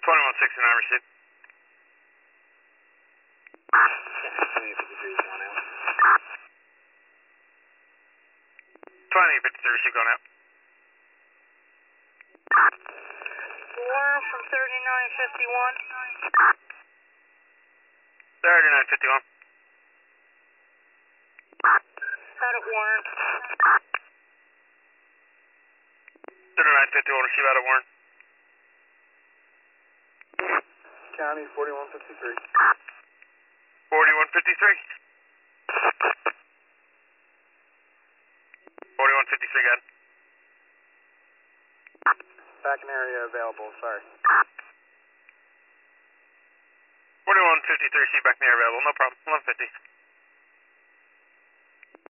2169 received. 2053 received going out. Warren from 3951. 3951. Out at Warren. 3951 receive out of Warren. County 4153. 4153. 4153 got it. Back in area available, sorry. 4153 see back near available, no problem. 1150.